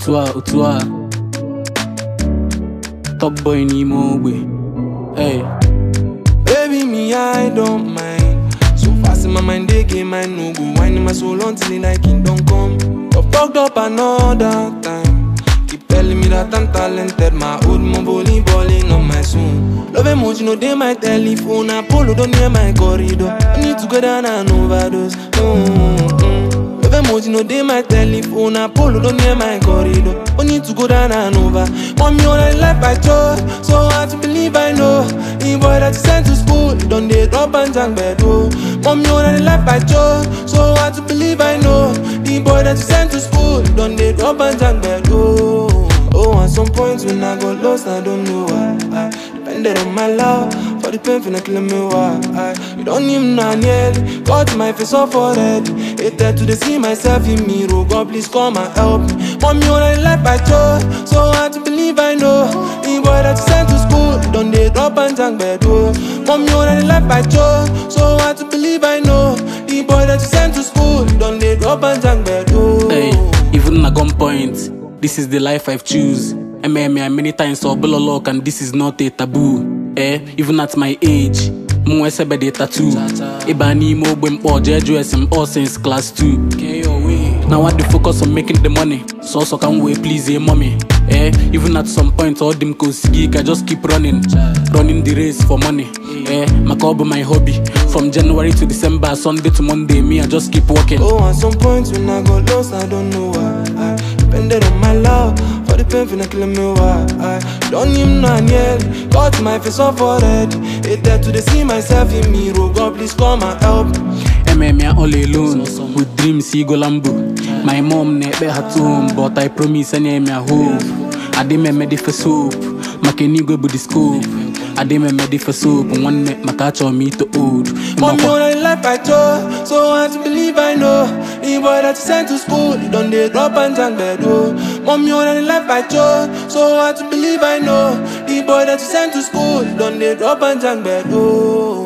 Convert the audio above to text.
Utua. Top boy Nemo way. Hey. Baby, me, I don't mind. So fast in my mind, they game my no go. Winding my soul until it like it don't come. But fucked up another time. Keep telling me that I'm talented. My old mo balling on my soul. Love emoji, no day my telephone. Apollo don't near my corridor. I need to go down and overdose. Love emoji, no day my telephone. Apollo don't near my corridor. I need to go down and over. Mommy, all I life I chose. So hard to believe I know. The boy that you sent to school, don't they drop and jang bed, oh. Mommy, all I life I chose. So hard to believe I know. The boy that you sent to school, don't they drop and jang bed, oh. Oh, at some points when I got lost, I don't know why. I depended on my love for the pain, finna kill me why. You don't even know nearly got my face off already. Hated to see myself in mirror. God, please come and help me. Mommy, all I life I chose. So hard to believe I know. The boy that you sent to school, don't they drop and jang bed, oh. Mommy, all I life I chose. So hard to believe I know. The boy that you sent to school, don't they drop and jang bed, oh. Hey, even at gunpoint, this is the life I've choose. MMA many times or lock, and this is not a taboo. Even at my age, mo sebe de tattoo. Ebani mo bwem or JJSM all since class 2. Now I do focus on making the money, so can we please mommy. Even at some point all them go I just keep running the race for money. My call my hobby. From January to December, Sunday to Monday, me I just keep working. Oh, at some point when I got lost, I don't know why. I depended on my love for the pain, finna kill me why. I don't even know nearly got my face off already. Hated to see myself in mirror. God, please come and help me. Me all alone with dreams, go Lambo. My mom never at home, but I promise I name a hope. I didn't make for soup, my can go with the scoop. I didn't make for soup, one make my catch on me to old. Mommy, all I life I chose, so hard to believe I know. The boy that you sent to school, don't they drop and jang bed, oh. Mommy, all I life I chose, so hard to believe I know. The boy that you sent to school, don't they drop and jang bed, oh.